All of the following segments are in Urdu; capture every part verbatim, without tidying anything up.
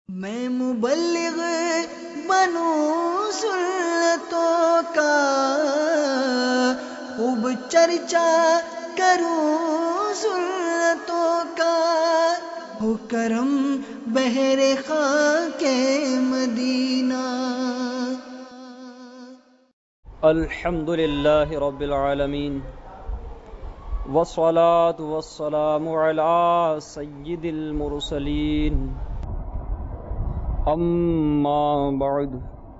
میں مبلغ بنوں سنتوں کا، خوب چرچا کروں سنتوں کا، ہو کرم بہر خاک مدینہ۔ الحمد للہ رب العالمین، والصلاة والسلام علی سید المرسلین، اما بعد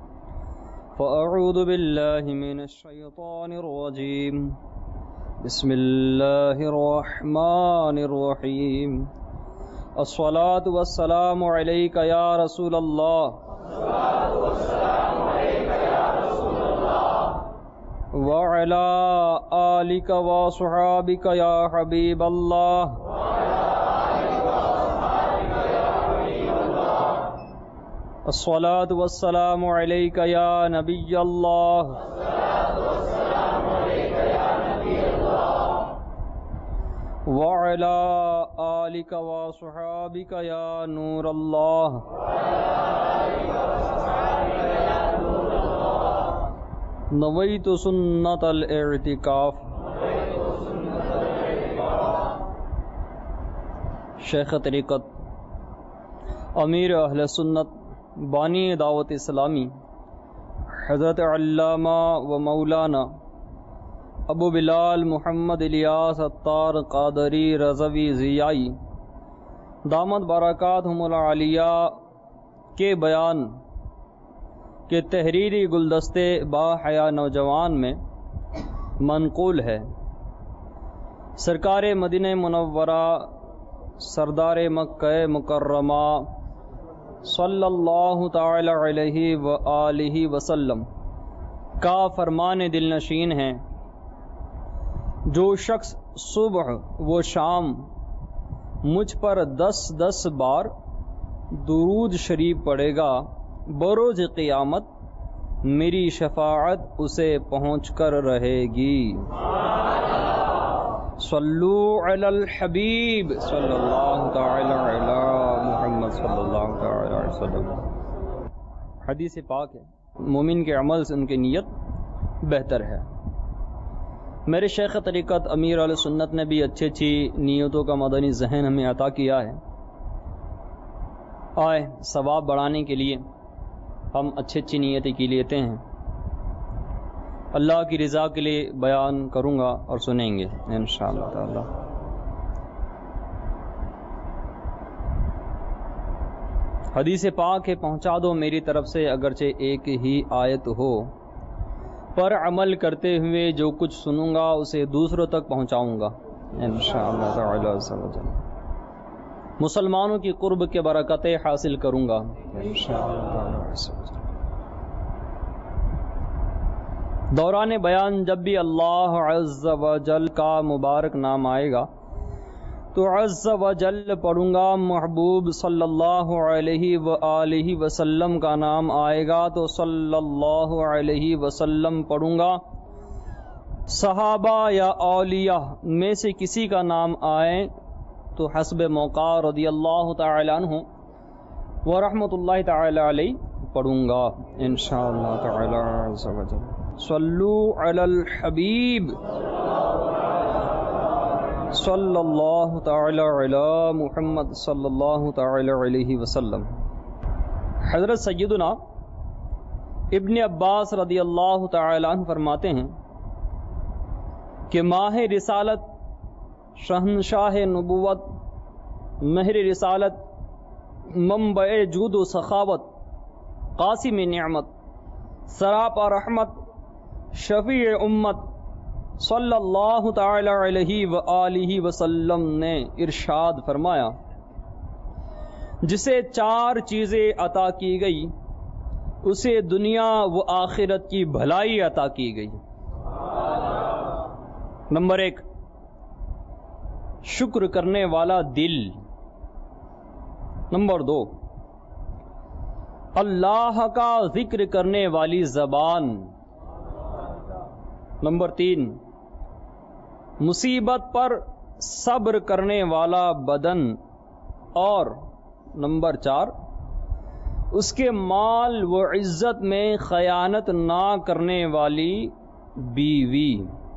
فاعوذ باللہ من الشیطان الرجیم، بسم اللہ الرحمن الرحیم۔ الصلاة والسلام علیک یا رسول اللہ، وعلى آلك وصحابك يا حبيب الله، الصلاة والسلام عليك يا نبي الله، وعلى آلك وصحابك يا نور الله، نویت سنت الاعتکاف۔ شیخ طریقت امیر اہل سنت بانی دعوت اسلامی حضرت علامہ و مولانا ابو بلال محمد الیاس عطار قادری رضوی ضیائی دامت برکاتہم العالیہ کے بیان کہ تحریری گلدستے با حیا نوجوان میں منقول ہے۔ سرکار مدینہ منورہ سردار مکہ مکرمہ صلی اللہ تعالی علیہ وآلہ وسلم کا فرمان دل نشین ہے، جو شخص صبح و شام مجھ پر دس دس بار درود شریف پڑھے گا، بروز قیامت میری شفاعت اسے پہنچ کر رہے گی۔ صلو علی الحبیب صلی اللہ تعالی علی محمد صلی اللہ تعالی علیہ وسلم۔ حدیث پاک ہے، مومن کے عمل سے ان کی نیت بہتر ہے۔ میرے شیخ طریقت امیر علیہ سنت نے بھی اچھی اچھی نیتوں کا مدنی ذہن ہمیں عطا کیا ہے۔ آئے ثواب بڑھانے کے لیے ہم اچھی اچھی نیتیں کی لیتے ہیں۔ اللہ کی رضا کے لیے بیان کروں گا اور سنیں گے انشاءاللہ تعالی۔ حدیث پاک ہے، پہنچا دو میری طرف سے اگرچہ ایک ہی آیت ہو، پر عمل کرتے ہوئے جو کچھ سنوں گا اسے دوسروں تک پہنچاؤں گا انشاءاللہ تعالی۔ مسلمانوں کی قرب کے برکتیں حاصل کروں گا انشاءاللہ۔ دوران بیان جب بھی اللہ عز و جل کا مبارک نام آئے گا تو عز و جل پڑھوں گا، محبوب صلی اللہ علیہ وآلہ وسلم کا نام آئے گا تو صلی اللہ علیہ وسلم پڑھوں گا، صحابہ یا اولیاء میں سے کسی کا نام آئے تو حسب موقع رضی اللہ تعالی عنہ ورحمۃ اللہ تعالی علیہ پڑھوں گا انشاءاللہ تعالی عز و جل۔ صلو علی الحبیب صلی اللہ تعالی علی محمد صلی اللہ تعالی علیہ وسلم۔ حضرت سیدنا ابن عباس رضی اللہ تعالی عنہ فرماتے ہیں کہ ماہ رسالت، شہنشاہ نبوت، مہر رسالت، منبع جود و سخاوت، قاسم نعمت، سراپا رحمت، شفیع امت صلی اللہ تعالی علیہ وآلہ وسلم نے ارشاد فرمایا، جسے چار چیزیں عطا کی گئی اسے دنیا و آخرت کی بھلائی عطا کی گئی۔ نمبر ایک، شکر کرنے والا دل۔ نمبر دو، اللہ کا ذکر کرنے والی زبان۔ نمبر تین، مصیبت پر صبر کرنے والا بدن، اور نمبر چار اس کے مال و عزت میں خیانت نہ کرنے والی بیوی.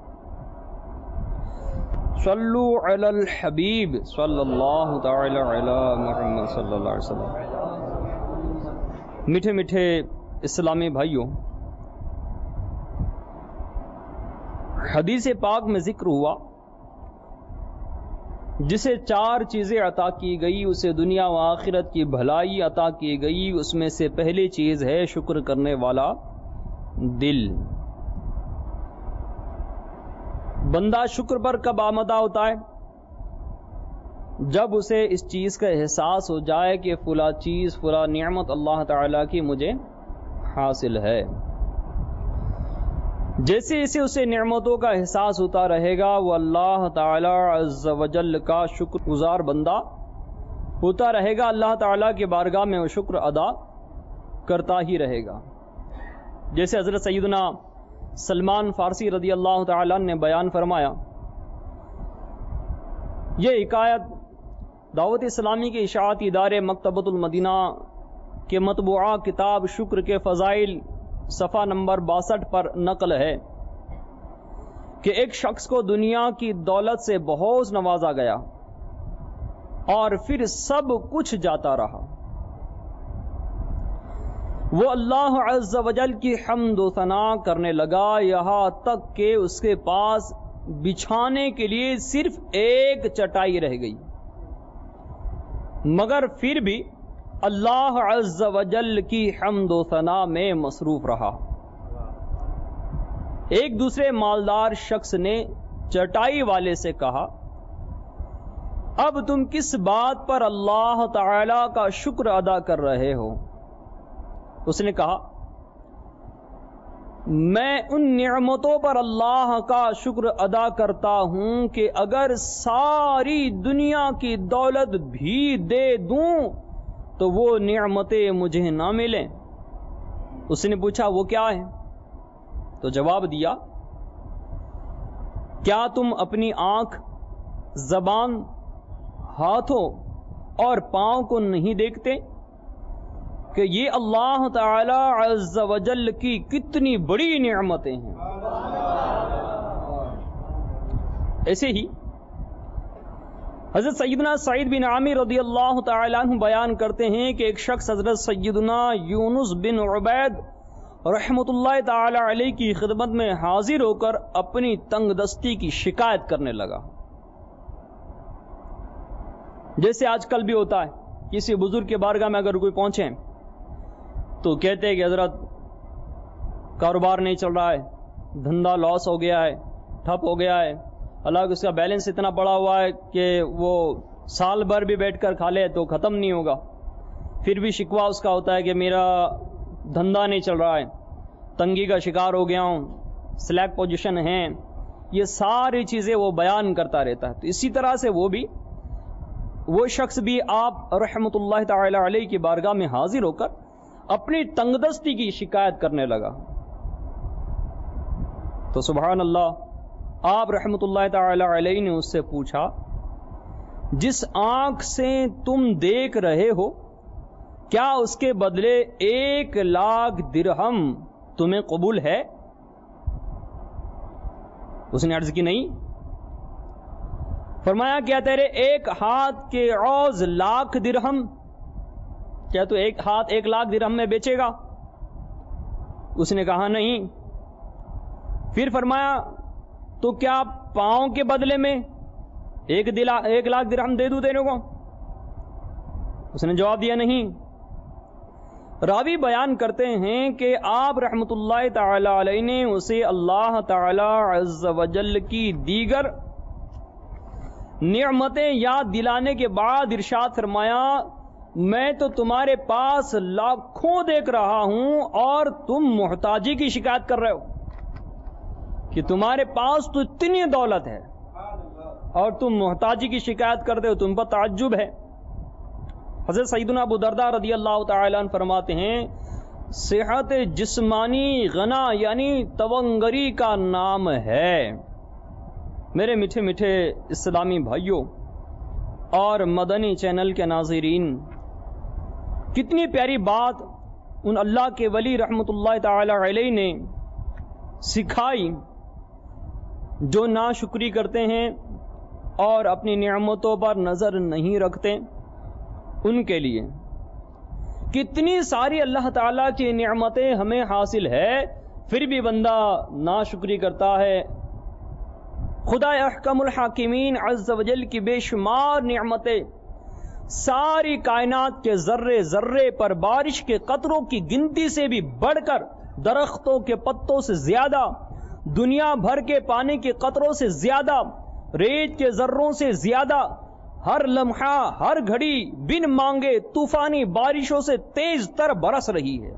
صلو علی الحبیب صلی اللہ تعالی علی محمد صلی اللہ علیہ وسلم. میٹھے میٹھے اسلامی بھائیوں، حدیث پاک میں ذکر ہوا جسے چار چیزیں عطا کی گئی اسے دنیا و آخرت کی بھلائی عطا کی گئی. اس میں سے پہلی چیز ہے شکر کرنے والا دل. بندہ شکر پر کب آمادہ ہوتا ہے؟ جب اسے اس چیز کا احساس ہو جائے کہ فلاں چیز فلاں نعمت اللہ تعالی کی مجھے حاصل ہے. جیسے جیسے اسے نعمتوں کا احساس ہوتا رہے گا وہ اللہ تعالی عز و جل کا شکر گزار بندہ ہوتا رہے گا. اللہ تعالی کی بارگاہ میں وہ شکر ادا کرتا ہی رہے گا. جیسے حضرت سیدنا سلمان فارسی رضی اللہ تعالی عنہ نے بیان فرمایا، یہ حکایت دعوت اسلامی کے اشاعتی ادارے مکتبۃ المدینہ کے مطبوعہ کتاب شکر کے فضائل صفحہ نمبر باسٹھ پر نقل ہے کہ ایک شخص کو دنیا کی دولت سے بہت نوازا گیا اور پھر سب کچھ جاتا رہا. وہ اللہ عز و جل کی حمد و ثنا کرنے لگا یہاں تک کہ اس کے پاس بچھانے کے لیے صرف ایک چٹائی رہ گئی، مگر پھر بھی اللہ عز و جل کی حمد و ثنا میں مصروف رہا. ایک دوسرے مالدار شخص نے چٹائی والے سے کہا، اب تم کس بات پر اللہ تعالی کا شکر ادا کر رہے ہو؟ اس نے کہا، میں ان نعمتوں پر اللہ کا شکر ادا کرتا ہوں کہ اگر ساری دنیا کی دولت بھی دے دوں تو وہ نعمتیں مجھے نہ ملیں. اس نے پوچھا وہ کیا ہے؟ تو جواب دیا، کیا تم اپنی آنکھ، زبان، ہاتھوں اور پاؤں کو نہیں دیکھتے کہ یہ اللہ تعالی عز و جل کی کتنی بڑی نعمتیں ہیں؟ ایسے ہی حضرت سیدنا سعید بن عامر رضی اللہ تعالی عنہ بیان کرتے ہیں کہ ایک شخص حضرت سیدنا یونس بن عبید رحمت اللہ تعالی علیہ کی خدمت میں حاضر ہو کر اپنی تنگ دستی کی شکایت کرنے لگا. جیسے آج کل بھی ہوتا ہے، کسی بزرگ کے بارگاہ میں اگر کوئی پہنچے تو کہتے ہیں کہ حضرت کاروبار نہیں چل رہا ہے، دھندا لاس ہو گیا ہے، ٹھپ ہو گیا ہے، حالانکہ اس کا بیلنس اتنا بڑا ہوا ہے کہ وہ سال بھر بھی بیٹھ کر کھا لے تو ختم نہیں ہوگا، پھر بھی شکوہ اس کا ہوتا ہے کہ میرا دھندا نہیں چل رہا ہے، تنگی کا شکار ہو گیا ہوں، سلیک پوزیشن ہے. یہ ساری چیزیں وہ بیان کرتا رہتا ہے. تو اسی طرح سے وہ بھی وہ شخص بھی آپ رحمت اللہ تعالی علیہ کی بارگاہ میں حاضر ہو کر اپنی تنگ دستی کی شکایت کرنے لگا. تو سبحان اللہ، آپ رحمت اللہ تعالی علیہ نے اس سے پوچھا، جس آنکھ سے تم دیکھ رہے ہو کیا اس کے بدلے ایک لاکھ درہم تمہیں قبول ہے؟ اس نے عرض کی نہیں. فرمایا کیا تیرے ایک ہاتھ کے عوض لاکھ درہم، کیا تو ایک ہاتھ ایک لاکھ درہم میں بیچے گا؟ اس نے کہا نہیں. پھر فرمایا تو کیا پاؤں کے بدلے میں ایک دلا ایک لاکھ درہم دے دوں تیرے کو؟ اس نے جواب دیا نہیں. راوی بیان کرتے ہیں کہ آپ رحمت اللہ تعالی علیہ نے اسے اللہ تعالی عز و جل کی دیگر نعمتیں یاد دلانے کے بعد ارشاد فرمایا، میں تو تمہارے پاس لاکھوں دیکھ رہا ہوں اور تم محتاجی کی شکایت کر رہے ہو کہ تمہارے پاس تو اتنی دولت ہے اور تم محتاجی کی شکایت کرتے ہو. تم پر تعجب ہے. حضرت سیدنا ابو درداء رضی اللہ تعالی عنہ فرماتے ہیں، صحت جسمانی غنا یعنی تونگری کا نام ہے. میرے میٹھے میٹھے اسلامی بھائیوں اور مدنی چینل کے ناظرین، کتنی پیاری بات ان اللہ کے ولی رحمت اللہ تعالی علیہ نے سکھائی جو ناشکری کرتے ہیں اور اپنی نعمتوں پر نظر نہیں رکھتے ان کے لیے. کتنی ساری اللہ تعالیٰ کی نعمتیں ہمیں حاصل ہے پھر بھی بندہ ناشکری کرتا ہے. خدا احکم الحاکمین عز و جل کی بے شمار نعمتیں ساری کائنات کے ذرے ذرے پر بارش کے قطروں کی گنتی سے بھی بڑھ کر، درختوں کے پتوں سے زیادہ، دنیا بھر کے پانی کے قطروں سے زیادہ، ریت کے ذروں سے زیادہ، ہر لمحہ ہر گھڑی بن مانگے طوفانی بارشوں سے تیز تر برس رہی ہے،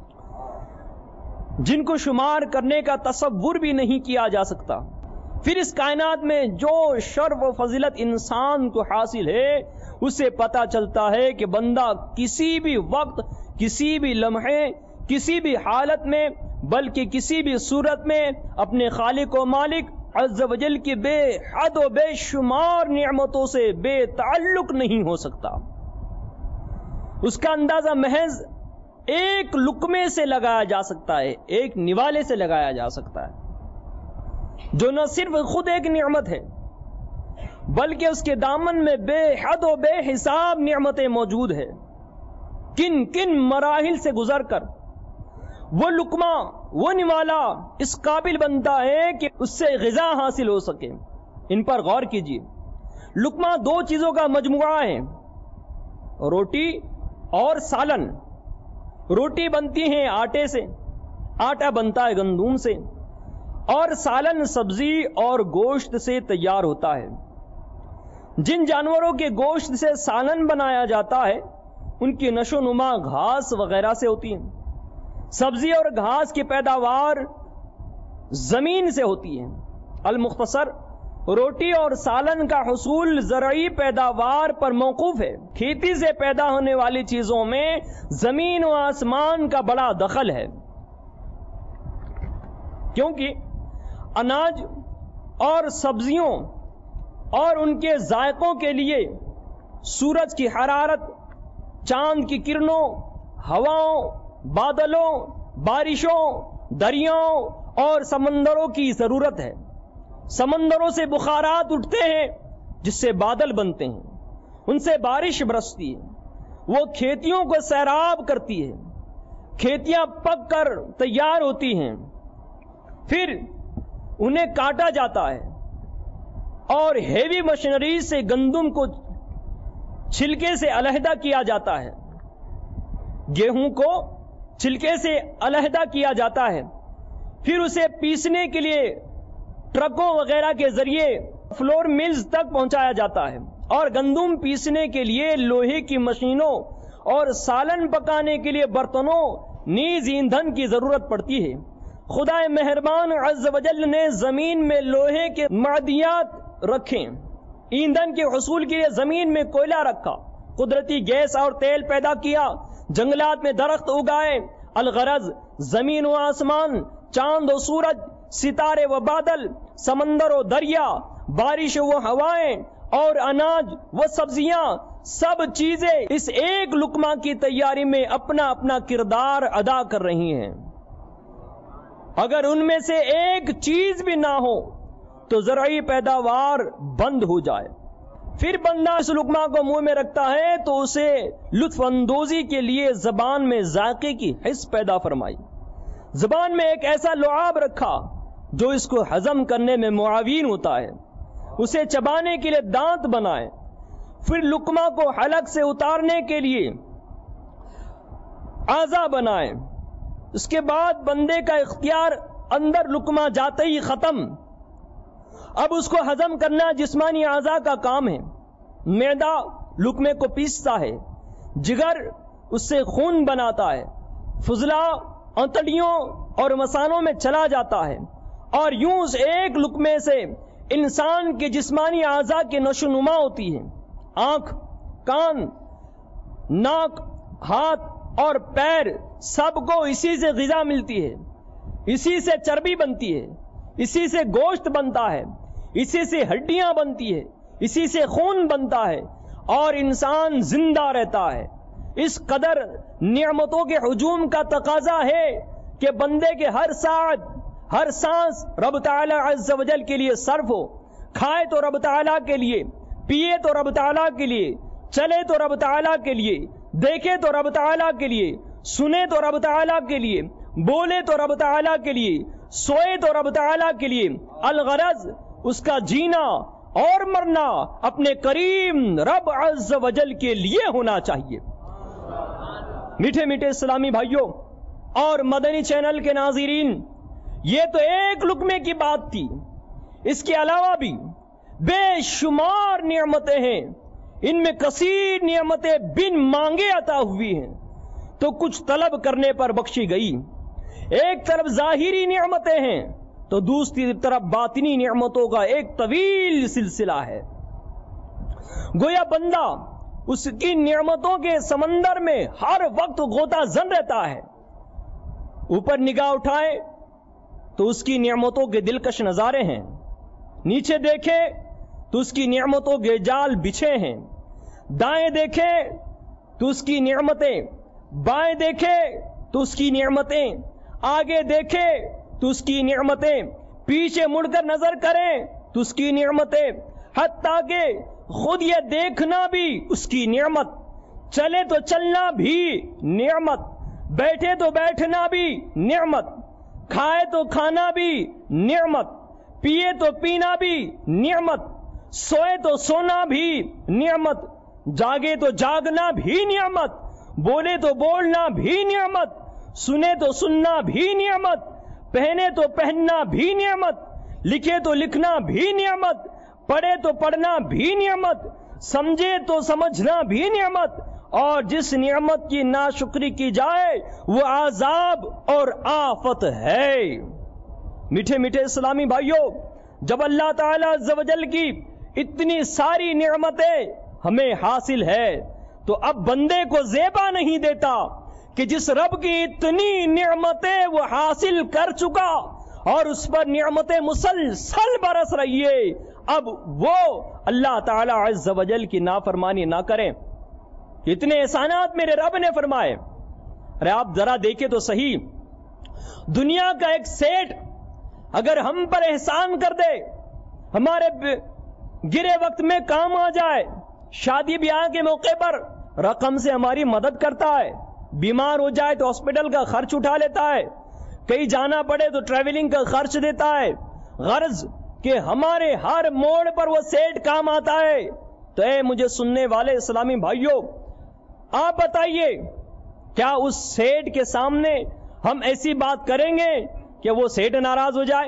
جن کو شمار کرنے کا تصور بھی نہیں کیا جا سکتا. پھر اس کائنات میں جو شرف و فضیلت انسان کو حاصل ہے اسے پتا چلتا ہے کہ بندہ کسی بھی وقت، کسی بھی لمحے، کسی بھی حالت میں، بلکہ کسی بھی صورت میں اپنے خالق و مالک عز و جل کی بے حد و بے شمار نعمتوں سے بے تعلق نہیں ہو سکتا. اس کا اندازہ محض ایک لقمے سے لگایا جا سکتا ہے، ایک نوالے سے لگایا جا سکتا ہے، جو نہ صرف خود ایک نعمت ہے بلکہ اس کے دامن میں بے حد و بے حساب نعمتیں موجود ہے. کن کن مراحل سے گزر کر وہ لقمہ، وہ نوالا اس قابل بنتا ہے کہ اس سے غذا حاصل ہو سکے. ان پر غور کیجیے. لقمہ دو چیزوں کا مجموعہ ہے، روٹی اور سالن. روٹی بنتی ہے آٹے سے، آٹا بنتا ہے گندم سے، اور سالن سبزی اور گوشت سے تیار ہوتا ہے. جن جانوروں کے گوشت سے سالن بنایا جاتا ہے ان کی نشو و نما گھاس وغیرہ سے ہوتی ہے. سبزی اور گھاس کی پیداوار زمین سے ہوتی ہے. المختصر، روٹی اور سالن کا حصول زرعی پیداوار پر موقوف ہے. کھیتی سے پیدا ہونے والی چیزوں میں زمین و آسمان کا بڑا دخل ہے، کیونکہ اناج اور سبزیوں اور ان کے ذائقوں کے لیے سورج کی حرارت، چاند کی کرنوں، ہواؤں، بادلوں، بارشوں، دریاؤں اور سمندروں کی ضرورت ہے. سمندروں سے بخارات اٹھتے ہیں جس سے بادل بنتے ہیں، ان سے بارش برستی ہے، وہ کھیتیوں کو سیراب کرتی ہے، کھیتیاں پک کر تیار ہوتی ہیں، پھر انہیں کاٹا جاتا ہے اور ہیوی مشینری سے گندم کو چھلکے سے علیحدہ کیا جاتا ہے، گیہوں کو چھلکے سے علیحدہ کیا جاتا ہے، پھر اسے پیسنے کے لیے ٹرکوں وغیرہ کے ذریعے فلور ملز تک پہنچایا جاتا ہے، اور گندم پیسنے کے لیے لوہے کی مشینوں اور سالن پکانے کے لیے برتنوں نیز ایندھن کی ضرورت پڑتی ہے. خدا مہربان عز و جل نے زمین میں لوہے کے معدنیات رکھے، ایندھن کے حصول کے لیے زمین میں کوئلہ رکھا، قدرتی گیس اور تیل پیدا کیا، جنگلات میں درخت اگائے. الغرض زمین و آسمان، چاند و سورج، ستارے و بادل، سمندر و دریا، بارش و ہوائیں اور اناج و سبزیاں، سب چیزیں اس ایک لقمہ کی تیاری میں اپنا اپنا کردار ادا کر رہی ہیں. اگر ان میں سے ایک چیز بھی نہ ہو تو زرعی پیداوار بند ہو جائے. پھر بندہ اس لقمہ کو منہ میں رکھتا ہے تو اسے لطف اندوزی کے لیے زبان میں ذائقے کی حس پیدا فرمائی، زبان میں ایک ایسا لعاب رکھا جو اس کو ہضم کرنے میں معاون ہوتا ہے، اسے چبانے کے لیے دانت بنائے، پھر لقمہ کو حلق سے اتارنے کے لیے اعضا بنائے. اس کے بعد بندے کا اختیار اندر لقمہ جاتے ہی ختم. اب اس کو ہضم کرنا جسمانی اعضاء کا کام ہے. معدہ لقمے کو پیستا ہے، جگر اس سے خون بناتا ہے، فضلہ انتڑیوں اور مثانوں میں چلا جاتا ہے، اور یوں اس ایک لقمے سے انسان کے جسمانی اعضاء کی نشو نما ہوتی ہے. آنکھ، کان، ناک، ہاتھ اور پیر، سب کو اسی سے غذا ملتی ہے، اسی سے چربی بنتی ہے، اسی سے گوشت بنتا ہے، اسی سے ہڈیاں بنتی ہے، اسی سے خون بنتا ہے، اور انسان زندہ رہتا ہے. اس قدر نعمتوں کے ہجوم کا تقاضا ہے کہ بندے کے ہر ساعت ہر سانس رب تعالیٰ عز و جل کے لیے صرف ہو. کھائے تو رب تعالیٰ کے لیے، پیے تو رب تعالیٰ کے لیے، چلے تو رب تعالیٰ کے لیے، دیکھے تو رب تعالیٰ کے لیے، سنے تو رب تعالیٰ کے لیے، بولے تو رب تعالیٰ کے لیے، سوئے تو رب تعالیٰ کے لیے. الغرض اس کا جینا اور مرنا اپنے کریم رب عز و جل کے لیے ہونا چاہیے. میٹھے میٹھے اسلامی بھائیوں اور مدنی چینل کے ناظرین، یہ تو ایک لقمے کی بات تھی. اس کے علاوہ بھی بے شمار نعمتیں ہیں. ان میں کثیر نعمتیں بن مانگے عطا ہوئی ہیں تو کچھ طلب کرنے پر بخشی گئی. ایک طرف ظاہری نعمتیں ہیں تو دوسری طرف باطنی نعمتوں کا ایک طویل سلسلہ ہے. گویا بندہ اس کی نعمتوں کے سمندر میں ہر وقت غوطہ زن رہتا ہے. اوپر نگاہ اٹھائے تو اس کی نعمتوں کے دلکش نظارے ہیں، نیچے دیکھے تو اس کی نعمتوں کے جال بچھے ہیں، دائیں دیکھے تو اس کی نعمتیں، بائیں دیکھے تو اس کی نعمتیں، آگے دیکھے تو اس کی نعمتیں، پیچھے مڑ کر نظر کریں تو اس کی نعمتیں، حتیٰ کہ خود یہ دیکھنا بھی اس کی نعمت، چلے تو چلنا بھی نعمت، بیٹھے تو بیٹھنا بھی نعمت، کھائے تو کھانا بھی نعمت، پیے تو پینا بھی نعمت، سوئے تو سونا بھی نعمت، جاگے تو جاگنا بھی نعمت، بولے تو بولنا بھی نعمت، سنے تو سننا بھی نعمت، پہنے تو پہننا بھی نعمت، لکھے تو لکھنا بھی نعمت، پڑھے تو پڑھنا بھی نعمت، سمجھے تو سمجھنا بھی نعمت. اور جس نعمت کی ناشکری کی جائے وہ عذاب اور آفت ہے. میٹھے میٹھے اسلامی بھائیوں، جب اللہ تعالیٰ عز و جل کی اتنی ساری نعمتیں ہمیں حاصل ہے تو اب بندے کو زیبا نہیں دیتا کہ جس رب کی اتنی نعمتیں وہ حاصل کر چکا اور اس پر نعمتیں مسلسل برس رہی ہے، اب وہ اللہ تعالیٰ عز و جل کی نافرمانی نہ کریں. اتنے احسانات میرے رب نے فرمائے. ارے آپ ذرا دیکھیں تو صحیح، دنیا کا ایک سیٹ اگر ہم پر احسان کر دے، ہمارے گرے وقت میں کام آ جائے، شادی بیاہ کے موقع پر رقم سے ہماری مدد کرتا ہے، بیمار ہو جائے تو ہاسپٹل کا خرچ اٹھا لیتا ہے، کہیں جانا پڑے تو ٹریولنگ کا خرچ دیتا ہے، غرض کہ ہمارے ہر موڑ پر وہ سیٹ کام آتا ہے. تو اے مجھے سننے والے اسلامی بھائیوں، آپ بتائیے کیا اس سیٹ کے سامنے ہم ایسی بات کریں گے کہ وہ سیٹ ناراض ہو جائے؟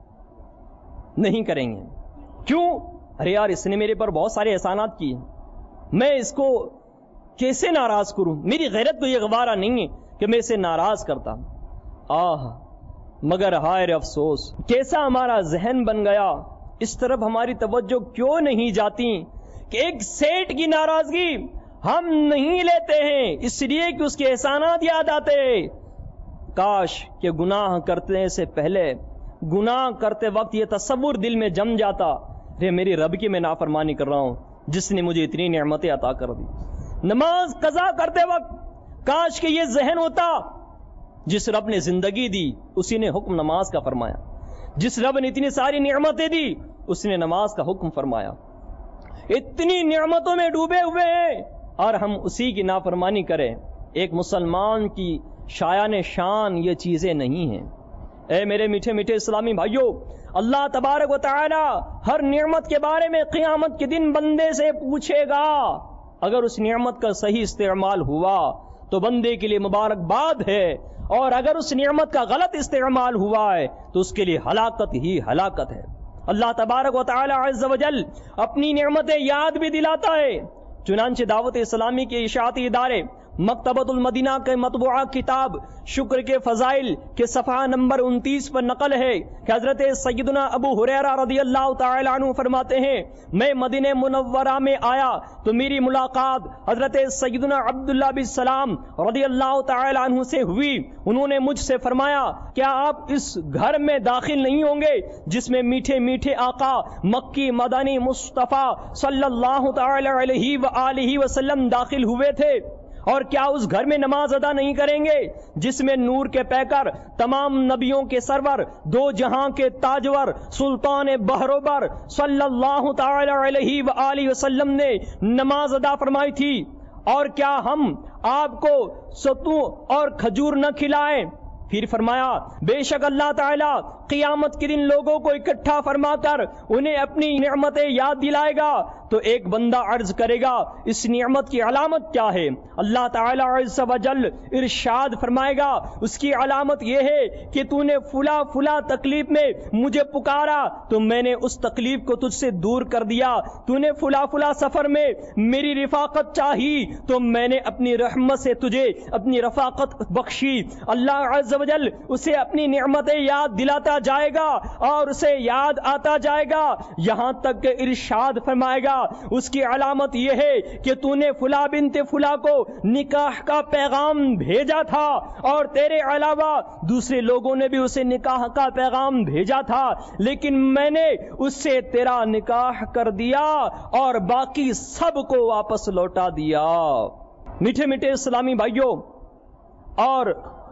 نہیں کریں گے. کیوں؟ ارے یار اس نے میرے پر بہت سارے احسانات کیے، میں اس کو کیسے ناراض کروں؟ میری غیرت کو یہ گوارا نہیں ہے کہ میں اسے ناراض کرتا. آہ مگر ہائے افسوس، کیسا ہمارا ذہن بن گیا، اس طرف ہماری توجہ کیوں نہیں جاتی کہ ایک سیٹ کی ناراضگی ہم نہیں لیتے ہیں اس لیے کہ اس کے احسانات یاد آتے ہیں. کاش کہ گناہ کرنے سے پہلے، گناہ کرتے وقت یہ تصور دل میں جم جاتا، رے میری رب کی میں نافرمانی کر رہا ہوں جس نے مجھے اتنی نعمتیں عطا کر دی. نماز قضا کرتے وقت کاش کہ یہ ذہن ہوتا، جس رب نے زندگی دی اسی نے حکم نماز کا فرمایا، جس رب نے اتنی ساری نعمتیں دی اس نے نماز کا حکم فرمایا. اتنی نعمتوں میں ڈوبے ہوئے ہیں اور ہم اسی کی نافرمانی کریں. ایک مسلمان کی شایان شان یہ چیزیں نہیں ہیں. اے میرے میٹھے میٹھے اسلامی بھائیوں، اللہ تبارک و تعالی ہر نعمت کے بارے میں قیامت کے دن بندے سے پوچھے گا. اگر اس نعمت کا صحیح استعمال ہوا تو بندے کے لیے مبارکباد ہے، اور اگر اس نعمت کا غلط استعمال ہوا ہے تو اس کے لیے ہلاکت ہی ہلاکت ہے. اللہ تبارک و تعالی عز و جل اپنی نعمتیں یاد بھی دلاتا ہے. چنانچہ دعوت اسلامی کے اشاعتی ادارے مکتبۃ المدینہ کے مطبوعہ کتاب شکر کے فضائل کے صفحہ نمبر انتیس پر نقل ہے کہ حضرت سیدنا ابو ہریرہ رضی اللہ تعالی عنہ فرماتے ہیں، میں مدینہ منورہ میں آیا تو میری ملاقات حضرت سیدنا عبداللہ بن سلام رضی اللہ تعالی عنہ سے ہوئی. انہوں نے مجھ سے فرمایا، کیا آپ اس گھر میں داخل نہیں ہوں گے جس میں میٹھے میٹھے آقا مکی مدنی مصطفیٰ صلی اللہ تعالی علیہ وآلہ وسلم داخل ہوئے تھے؟ اور کیا اس گھر میں نماز ادا نہیں کریں گے جس میں نور کے پیکر تمام نبیوں کے سرور دو جہاں کے تاجور سلطان بہروبر صلی اللہ تعالی علیہ وآلہ وسلم نے نماز ادا فرمائی تھی؟ اور کیا ہم آپ کو ستو اور کھجور نہ کھلائیں؟ پھر فرمایا بے شک اللہ تعالیٰ قیامت کے دن لوگوں کو اکٹھا فرما کر انہیں اپنی نعمتیں یاد دلائے گا تو ایک بندہ عرض کرے گا اس نعمت کی علامت کیا ہے؟ اللہ تعالیٰ عز و جل ارشاد فرمائے گا اس کی علامت یہ ہے کہ تو نے فلا فلا تکلیف میں مجھے پکارا تو میں نے اس تکلیف کو تجھ سے دور کر دیا، تو نے فلا فلا سفر میں میری رفاقت چاہی تو میں نے اپنی رحمت سے تجھے اپنی رفاقت بخشی۔ اللہ عز و جل اسے اپنی نعمتیں یاد دلاتا جائے گا اور اسے یاد آتا جائے گا یہاں تک کہ ارشاد فرمائے گا اس کی علامت یہ ہے کہ تو نے فلا بنت فلا کو نکاح کا پیغام بھیجا تھا اور تیرے علاوہ دوسرے لوگوں نے بھی اسے نکاح کا پیغام بھیجا تھا، لیکن میں نے اس سے تیرا نکاح کر دیا اور باقی سب کو واپس لوٹا دیا۔ میٹھے میٹھے اسلامی بھائیوں اور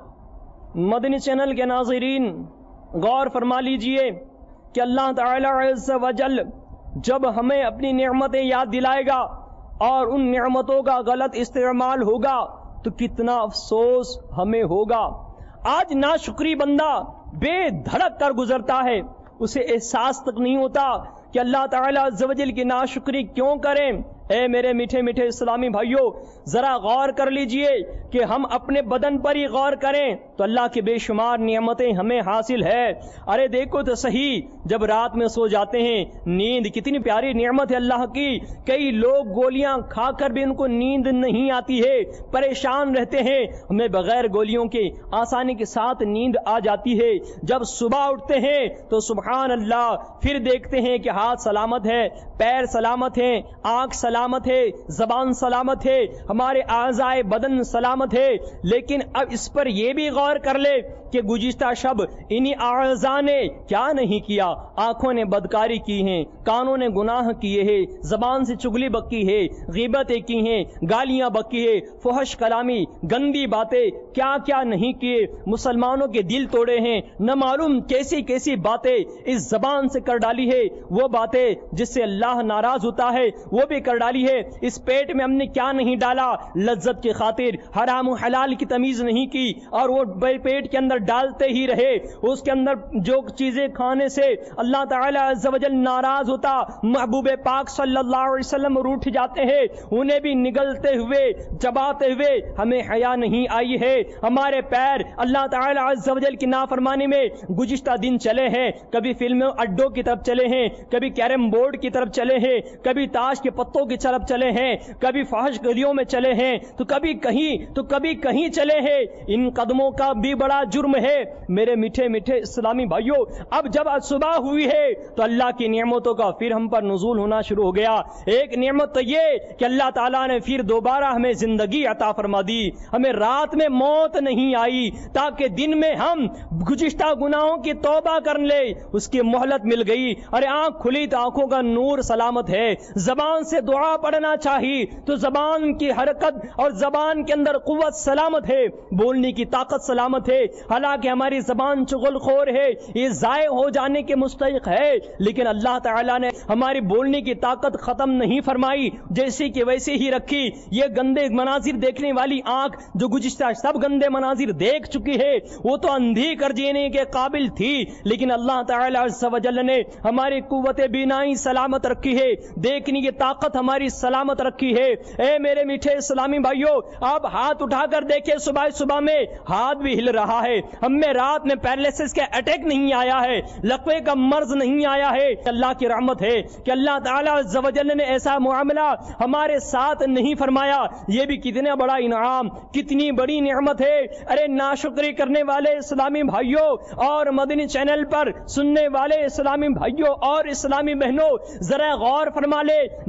مدنی چینل کے ناظرین، غور فرما لیجئے کہ اللہ تعالی عز و جل جب ہمیں اپنی نعمتیں یاد دلائے گا اور ان نعمتوں کا غلط استعمال ہوگا تو کتنا افسوس ہمیں ہوگا۔ آج ناشکری بندہ بے دھڑک کر گزرتا ہے، اسے احساس تک نہیں ہوتا کہ اللہ تعالی عز و جل کی ناشکری کیوں کریں۔ اے میرے میٹھے میٹھے اسلامی بھائیوں، ذرا غور کر لیجئے کہ ہم اپنے بدن پر ہی غور کریں تو اللہ کی بے شمار نعمتیں ہمیں حاصل ہے۔ ارے دیکھو تو صحیح، جب رات میں سو جاتے ہیں نیند کتنی پیاری نعمت ہے اللہ کی۔ کئی لوگ گولیاں کھا کر بھی ان کو نیند نہیں آتی ہے، پریشان رہتے ہیں، ہمیں بغیر گولیوں کے آسانی کے ساتھ نیند آ جاتی ہے۔ جب صبح اٹھتے ہیں تو سبحان اللہ، پھر دیکھتے ہیں کہ ہاتھ سلامت ہے، پیر سلامت ہیں، آنکھ سلامت سلامت ہے، زبان سلامت ہے، ہمارے اعضائے بدن سلامت ہے۔ لیکن اب اس پر یہ بھی غور کر لے کہ گزشتہ شب انہی اعضاء نے کیا نہیں کیا۔ آنکھوں نے بدکاری کی ہیں، کانوں نے گناہ کیے ہیں، زبان سے چگلی بکی ہے، غیبتیں کی ہیں، گالیاں بکی ہے، فحش کلامی، گندی باتیں، کیا کیا نہیں کیے۔ مسلمانوں کے دل توڑے ہیں، نہ معلوم کیسی کیسی باتیں اس زبان سے کر ڈالی ہے، وہ باتیں جس سے اللہ ناراض ہوتا ہے وہ بھی کر ڈالی ہے۔ اس پیٹ میں ہم نے کیا نہیں ڈالا، لذت کی خاطر حرام و حلال کی تمیز نہیں کی اور وہ پیٹ کے اندر ڈالتے ہی رہے۔ اس کے اندر جو چیزیں کھانے سے اللہ تعالی عز و جل ناراض ہوتا، محبوب پاک صلی اللہ علیہ وسلم روٹھ جاتے ہیں، انہیں بھی نگلتے ہوئے چباتے ہوئے ہمیں حیا نہیں آئی ہے۔ ہمارے پیر اللہ تعالی عز و جل کی نافرمانی میں گزشتہ دن چلے ہیں، کبھی فلموں اڈوں کی طرف چلے ہیں، کبھی کیرم بورڈ کی طرف چلے ہیں، کبھی تاش کے پتوں کی طرف چلے ہیں، کبھی فحش گلیوں میں چلے ہیں، تو کبھی کہیں تو کبھی کہیں چلے ہیں۔ ان قدموں کا بھی بڑا جرم ہے میرے میٹھے میٹھے اسلامی بھائیوں۔ اب جب صبح ہوئی ہے تو اللہ کی نعمتوں کا پھر ہم پر نزول ہونا شروع ہو گیا۔ ایک نعمت تو یہ کہ اللہ تعالیٰ نے پھر دوبارہ ہمیں زندگی عطا فرما دی، ہمیں رات میں موت نہیں آئی تاکہ دن میں ہم گزشتہ گناہوں کی توبہ کر لے، اس کی مہلت مل گئی۔ ارے آنکھ کھلی تو آنکھوں کا نور سلامت ہے، زبان سے دعا پڑھنا چاہیے تو زبان کی حرکت اور زبان کے اندر قوت سلامت ہے، بولنے کی طاقت سلامت ہے۔ حالانکہ ہماری زبان چغل خور ہے، یہ ضائع ہو جانے کے مستحق ہے، لیکن اللہ تعالیٰ نے ہماری بولنے کی طاقت ختم نہیں فرمائی، جیسی کہ ویسے ہی رکھی۔ یہ گندے مناظر دیکھنے والی آنکھ جو گزشتہ سب گندے مناظر دیکھ چکی ہے وہ تو اندھی کر جینے کے قابل تھی، لیکن اللہ تعالیٰ عز و جل نے ہماری قوت بینائی سلامت رکھی ہے، دیکھنے کی طاقت ہماری سلامت رکھی ہے۔ اے میرے میٹھے اسلامی بھائیوں، آپ ہاتھ اٹھا کر دیکھیں، صبح صبح میں ہاتھ بھی ہل رہا ہے، ہم میں رات میں پیرالائسس کا اٹیک نہیں آیا ہے، لقوے کا مرض نہیں آیا ہے۔ اللہ کی رحمت ہے کہ اللہ تعالیٰ عز و جل نے ایسا معاملہ ہمارے ساتھ نہیں فرمایا۔ یہ بھی کتنا بڑا انعام، کتنی بڑی نعمت ہے۔ ارے ناشکری کرنے والے اسلامی بھائیوں اور مدنی چینل پر سننے والے اسلامی بھائیوں اور اسلامی بہنوں، ذرا غور فرما لے، ناشکری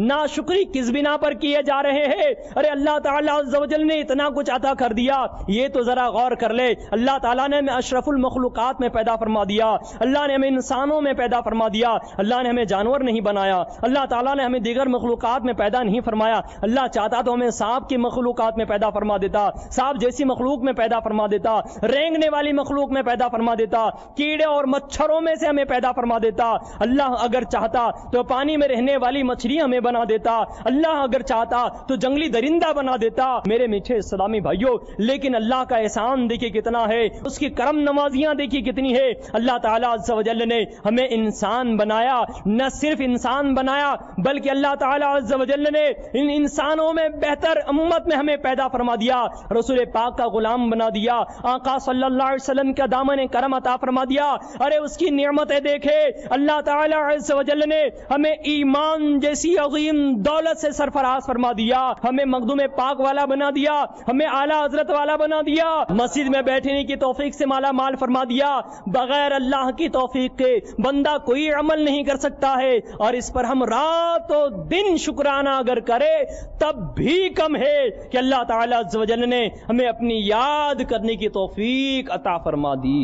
ناشکری کس بنا پر کیے جا رہے ہیں؟ ارے اللہ تعالیٰ عز و جل نے اتنا کچھ عطا کر دیا، یہ تو ذرا غور کر لے۔ اللہ تعالیٰ نے ہمیں اشرف المخلوقات میں پیدا فرما دیا، اللہ نے ہمیں انسانوں میں پیدا فرما دیا، اللہ نے ہمیں جانور نہیں بنایا، اللہ تعالیٰ نے ہمیں دیگر مخلوقات میں پیدا نہیں فرمایا۔ اللہ چاہتا تو ہمیں سانپ کی مخلوقات میں پیدا فرما دیتا، سانپ جیسی مخلوق میں پیدا فرما دیتا، رینگنے والی مخلوق میں پیدا فرما دیتا، کیڑے اور مچھروں میں سے ہمیں پیدا فرما دیتا۔ اللہ اگر چاہتا تو پانی میں رہنے والی مچھلی ہمیں بنا دیتا، اللہ اگر چاہتا تو جنگلی درندہ بنا دیتا۔ میرے میٹھے اسلامی بھائیوں، لیکن اللہ کا احسان دیکھیے کتنا ہے، اس کی کرم نوازیاں دیکھیے کتنی ہے۔ اللہ تعالیٰ عز و جل نے ہمیں انسان بنایا، نہ صرف انسان بنایا بلکہ اللہ تعالیٰ عز و جل نے ان انسانوں میں بہتر امت میں ہمیں پیدا فرما دیا، رسول پاک کا غلام بنا دیا، آقا صلی اللہ علیہ وسلم کا دامن کرم عطا فرما دیا۔ ارے اس کی نعمتیں دیکھے، اللہ تعالیٰ عز و جل نے ہمیں ایمان جیسی عظیم دولت سے سرفراز فرما دیا، ہمیں مخدوم پاک والا بنا دیا، ہمیں اعلیٰ حضرت والا بنا دیا، مسجد میں بیٹھنے کی توفیق سے مالا مال فرما دیا۔ بغیر اللہ کی توفیق کے بندہ کوئی عمل نہیں کر سکتا ہے، اور اس پر ہم رات و دن شکرانہ اگر کرے تب بھی کم ہے کہ اللہ تعالیٰ عز و جل نے ہمیں اپنی یاد کرنے کی توفیق عطا فرما دی،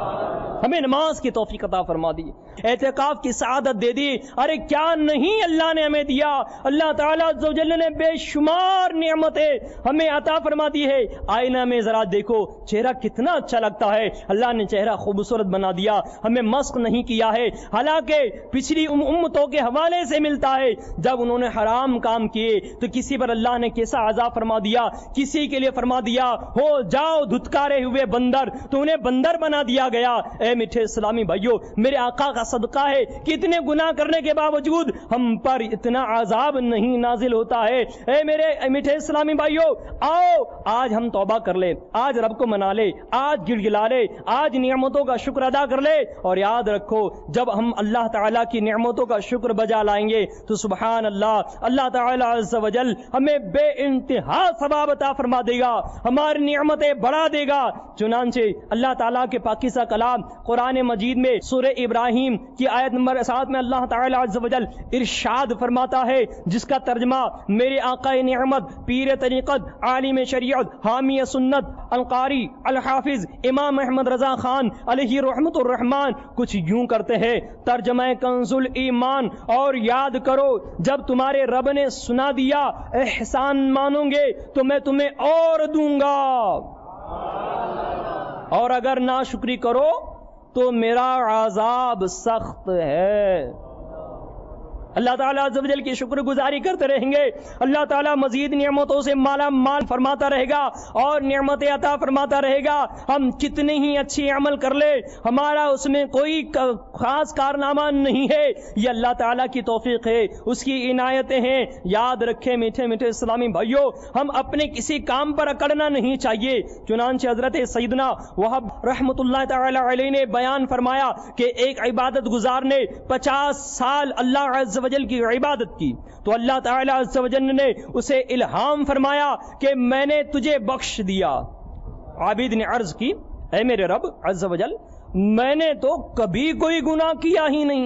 ہمیں نماز کی توفیق عطا فرما دی، اعتکاف کی سعادت دے دی۔ ارے کیا نہیں اللہ نے ہمیں دیا، اللہ تعالیٰ عز و جل نے بے شمار نعمتیں ہمیں عطا فرما دی ہے۔ آئینہ میں ذرا دیکھو چہرہ کتنا اچھا لگتا ہے، اللہ نے چہرہ خوبصورت بنا دیا، ہمیں مسخ نہیں کیا ہے، حالانکہ پچھلی امتوں کے حوالے سے ملتا ہے جب انہوں نے حرام کام کیے تو کسی پر اللہ نے کیسا عذاب فرما دیا، کسی کے لیے فرما دیا ہو جاؤ دھتکارے ہوئے بندر، تو انہیں بندر بنا دیا گیا۔ اے میٹھے اسلامی بھائیوں، میرے آقا کا صدقہ ہے کہ اتنے گناہ کرنے کے باوجود ہم پر اتنا عذاب نہیں نازل ہوتا ہے۔ اے میرے میٹھے اسلامی بھائیوں، آؤ آج ہم توبہ کر لیں، آج رب کو منا لے، آج گڑ گلا لے، آج نعمتوں کا شکر ادا کر لے، اور یاد رکھو جب ہم اللہ تعالیٰ کی نعمتوں کا شکر بجا لائیں گے تو سبحان اللہ، اللہ تعالیٰ عز و جل ہمیں بے انتہا ثواب عطا فرما دے گا، ہماری نعمتیں بڑھا دے گا۔ چنانچہ اللہ تعالیٰ کے پاکیزہ کلام قرآن مجید میں سورہ ابراہیم کی آیت نمبر سات میں اللہ تعالیٰ عز و جل ارشاد فرماتا ہے، جس کا ترجمہ میرے آقا نعمت، پیر طریقت، عالم شریعت، حامی سنت، القاری الحافظ امام احمد رضا خان علیہ رحمت الرحمان کچھ یوں کرتے ہیں، ترجمہ کنز الایمان، اور یاد کرو جب تمہارے رب نے سنا دیا احسان مانو گے تو میں تمہیں اور دوں گا، اور اگر ناشکری کرو تو میرا عذاب سخت ہے۔ اللہ تعالیٰ عز و جل کی شکر گزاری کرتے رہیں گے، اللہ تعالیٰ مزید نعمتوں سے مالا مال فرماتا رہے گا اور نعمتیں عطا فرماتا رہے گا۔ ہم کتنے ہی اچھی عمل کر لے، ہمارا اس میں کوئی خاص کارنامہ نہیں ہے، یہ اللہ تعالیٰ کی توفیق ہے، اس کی عنایتیں ہیں۔ یاد رکھیں میٹھے میٹھے اسلامی بھائیوں، ہم اپنے کسی کام پر اکڑنا نہیں چاہیے۔ چنانچہ حضرت سیدنا وہب رحمت اللہ تعالی علیہ نے بیان فرمایا کہ ایک عبادت گزار نے پچاس سال اللہ عز وجل کی عبادت کی تو اللہ تعالیٰ عز وجل نے اسے الہام فرمایا کہ میں نے تجھے بخش دیا۔ عابد نے عرض کی، اے میرے رب عز وجل، میں نے تو کبھی کوئی گناہ کیا ہی نہیں،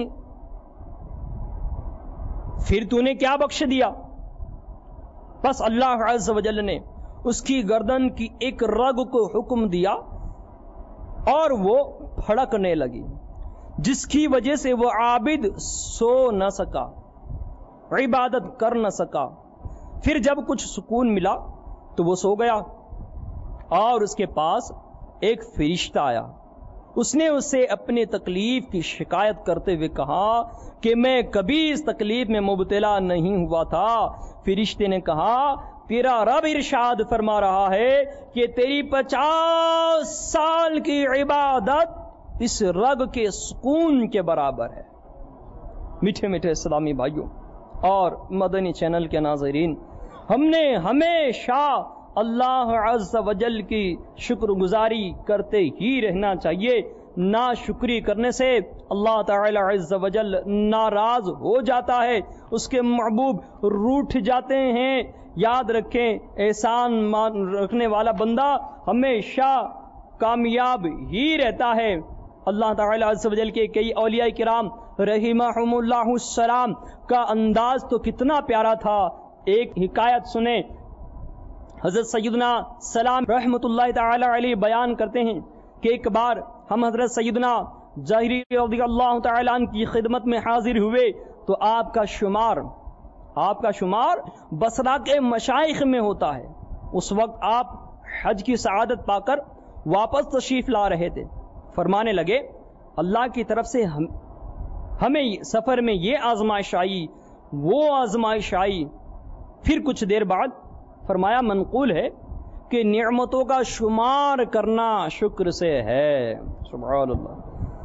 پھر تو نے کیا بخش دیا؟ بس اللہ عز وجل نے اس کی گردن کی ایک رگ کو حکم دیا اور وہ پھڑکنے لگی، جس کی وجہ سے وہ عابد سو نہ سکا، عبادت کر نہ سکا۔ پھر جب کچھ سکون ملا تو وہ سو گیا، اور اس کے پاس ایک فرشتہ آیا، اس نے اسے اپنی تکلیف کی شکایت کرتے ہوئے کہا کہ میں کبھی اس تکلیف میں مبتلا نہیں ہوا تھا۔ فرشتے نے کہا، تیرا رب ارشاد فرما رہا ہے کہ تیری پچاس سال کی عبادت اس رگ کے سکون کے برابر ہے۔ میٹھے میٹھے اسلامی بھائیوں اور مدنی چینل کے ناظرین، ہم نے ہمیشہ اللہ عز و جل کی شکر گزاری کرتے ہی رہنا چاہیے۔ ناشکری کرنے سے اللہ تعالی عز و جل ناراض ہو جاتا ہے، اس کے محبوب روٹھ جاتے ہیں۔ یاد رکھیں، احسان مان رکھنے والا بندہ ہمیشہ کامیاب ہی رہتا ہے، اللہ تعالیٰ عز و جل کے کئی اولیاء کرام رحمہم اللہ السلام کا انداز تو کتنا پیارا تھا. ایک حکایت سنیں. حضرت سیدنا سلام رحمۃ اللہ تعالی علیہ بیان کرتے ہیں کہ ایک بار ہم حضرت سیدنا ظاہری رضی اللہ تعالیٰ عنہ کی خدمت میں حاضر ہوئے تو آپ کا شمار آپ کا شمار بصرہ کے مشائخ میں ہوتا ہے. اس وقت آپ حج کی سعادت پا کر واپس تشریف لا رہے تھے. فرمانے لگے اللہ کی طرف سے ہم ہمیں سفر میں یہ آزمائش آئی وہ آزمائش آئی. پھر کچھ دیر بعد فرمایا منقول ہے کہ نعمتوں کا شمار کرنا شکر سے ہے. سبحان اللہ.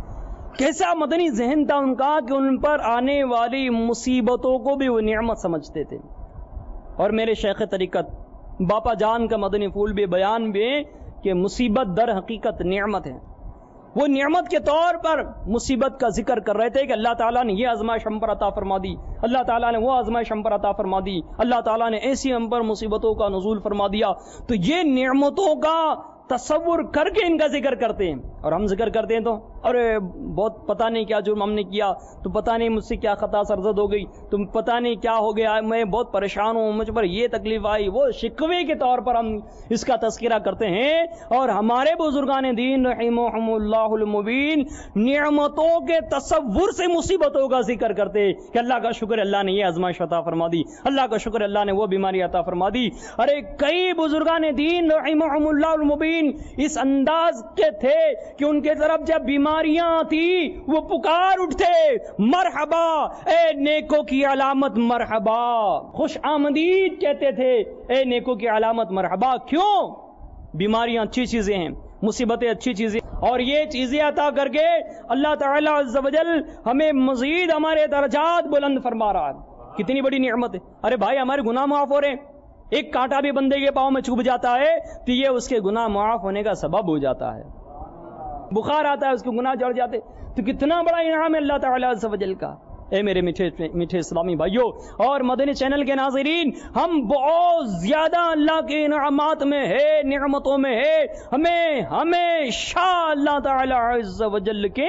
کیسا مدنی ذہن تھا ان کا کہ ان پر آنے والی مصیبتوں کو بھی وہ نعمت سمجھتے تھے. اور میرے شیخ طریقت باپا جان کا مدنی پھول بھی بیان بھی کہ مصیبت در حقیقت نعمت ہے. وہ نعمت کے طور پر مصیبت کا ذکر کر رہے تھے کہ اللہ تعالیٰ نے یہ آزمائش ہم پر عطا فرما دی, اللہ تعالیٰ نے وہ آزمائش ہم پر عطا فرما دی, اللہ تعالیٰ نے ایسی ہم پر مصیبتوں کا نزول فرما دیا. تو یہ نعمتوں کا تصور کر کے ان کا ذکر کرتے ہیں. اور ہم ذکر کرتے ہیں تو ارے بہت پتہ نہیں کیا جرم ہم نے کیا, تو پتہ نہیں مجھ سے کیا خطا سرزد ہو گئی, تم پتہ نہیں کیا ہو گیا, میں بہت پریشان ہوں, مجھ پر یہ تکلیف آئی. وہ شکوے کے طور پر ہم اس کا تذکرہ کرتے ہیں. اور ہمارے بزرگان دین رحمہم اللہ المبین نعمتوں کے تصور سے مصیبتوں کا ذکر کرتے کہ اللہ کا شکر اللہ نے یہ آزمائش عطا فرما دی, اللہ کا شکر اللہ نے وہ بیماری عطا فرما دی. ارے کئی بزرگان دین رحمہم اللہ المبین اس انداز کے تھے کہ ان کے طرف جب بیماریاں آتی وہ پکار اٹھتے مرحبا اے نیکوں کی علامت مرحبا, خوش آمدید کہتے تھے اے نیکوں کی علامت مرحبا. کیوں؟ بیماریاں اچھی چیزیں ہیں, مصیبتیں اچھی چیزیں, اور یہ چیزیں عطا کر کے اللہ تعالی عز و جل ہمیں مزید ہمارے درجات بلند فرما رہا ہے. کتنی بڑی نعمت ہے. ارے بھائی ہمارے گناہ معاف ہو رہے ہیں. ایک کانٹا بھی بندے کے پاؤں میں چبھ جاتا ہے تو یہ اس کے گناہ معاف ہونے کا سبب ہو جاتا ہے. بخار آتا ہے اس کے گناہ جڑ جاتے, تو کتنا بڑا انعام ہے اللہ تعالی عز و جل کا. اے میرے میٹھے میٹھے اسلامی بھائیوں اور مدنی چینل کے ناظرین, ہم بہت زیادہ اللہ کے انعامات میں ہے, نعمتوں میں ہے. ہمیں ہمیشہ اللہ تعالی عز و جل کے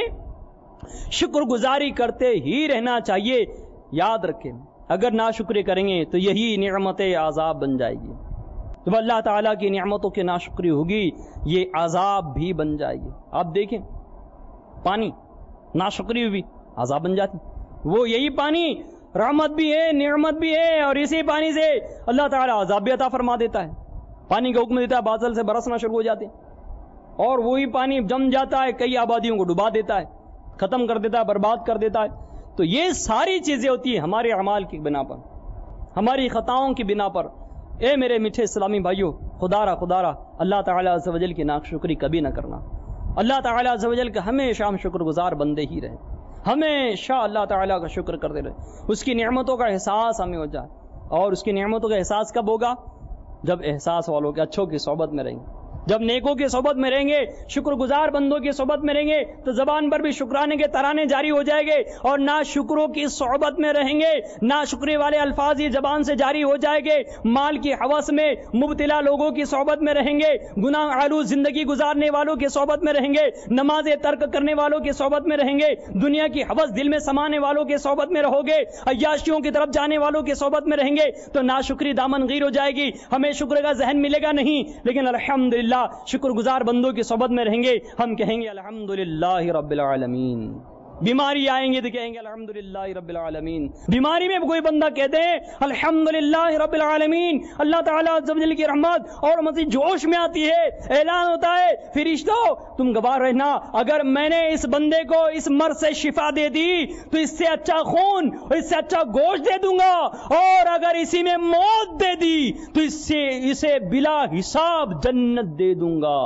شکر گزاری کرتے ہی رہنا چاہیے. یاد رکھیں اگر ناشکری کریں گے تو یہی نعمت عذاب بن جائے گی. جب اللہ تعالیٰ کی نعمتوں کی ناشکری ہوگی یہ عذاب بھی بن جائے گی. آپ دیکھیں پانی ناشکری ہوئی عذاب بن جاتی. وہ یہی پانی رحمت بھی ہے نعمت بھی ہے, اور اسی پانی سے اللہ تعالیٰ عذاب بھی عطا فرما دیتا ہے. پانی کا حکم دیتا ہے بادل سے برسنا شروع ہو جاتے ہیں, اور وہی پانی جم جاتا ہے, کئی آبادیوں کو ڈبا دیتا ہے, ختم کر دیتا ہے, برباد کر دیتا ہے. تو یہ ساری چیزیں ہوتی ہیں ہمارے اعمال کی بنا پر, ہماری خطاؤں کی بنا پر. اے میرے میٹھے اسلامی بھائیوں, خدا را خدا را اللہ تعالیٰ عز و جل کی ناشکری کبھی نہ کرنا. اللہ تعالیٰ عز و جل کا ہمیشہ ہم شکر گزار بندے ہی رہے, ہمیشہ اللہ تعالیٰ کا شکر کرتے رہے, اس کی نعمتوں کا احساس ہمیں ہو جائے. اور اس کی نعمتوں کا احساس کب ہوگا؟ جب احساس والوں کے اچھوں کی صحبت میں رہیں گے, جب نیکوں کی صحبت میں رہیں گے, شکر گزار بندوں کی صحبت میں رہیں گے, تو زبان پر بھی شکرانے کے ترانے جاری ہو جائے گے. اور نا شکروں کی صحبت میں رہیں گے, نا شکری والے الفاظ یہ زبان سے جاری ہو جائے گے. مال کی ہوس میں مبتلا لوگوں کی صحبت میں رہیں گے, گناہ آلود زندگی گزارنے والوں کی صحبت میں رہیں گے, نماز ترک کرنے والوں کی صحبت میں رہیں گے, دنیا کی ہوس دل میں سمانے والوں کی صحبت میں رہو گے, عیاشیوں کی طرف جانے والوں کی صحبت میں رہیں گے, تو نا شکری دامن گیر ہو جائے گی. ہمیں شکر کا ذہن ملے گا نہیں, لیکن الحمدللہ شکر گزار بندوں کی صحبت میں رہیں گے, ہم کہیں گے الحمدللہ رب العالمین. بیماری آئیں گے تو کہیں گے الحمدللہ رب العالمین. بیماری میں کوئی بندہ کہتے ہیں الحمدللہ رب العالمین, اللہ تعالیٰ عز و جل کی رحمت اور مزید جوش میں آتی ہے. اعلان ہوتا ہے فرشتوں تم گواہ رہنا, اگر میں نے اس بندے کو اس مرض سے شفا دے دی تو اس سے اچھا خون اور اس سے اچھا گوشت دے دوں گا, اور اگر اسی میں موت دے دی تو اس سے اسے بلا حساب جنت دے دوں گا.